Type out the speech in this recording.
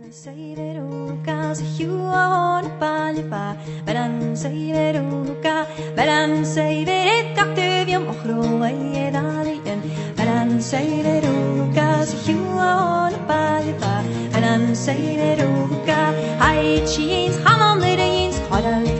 Say veruca, se huon palva, beran say veruca, beran say verit activium ochro ay dalien, beran say veruca, se huon palva, beran say veruca, hai cheese, hamon lidins, quadal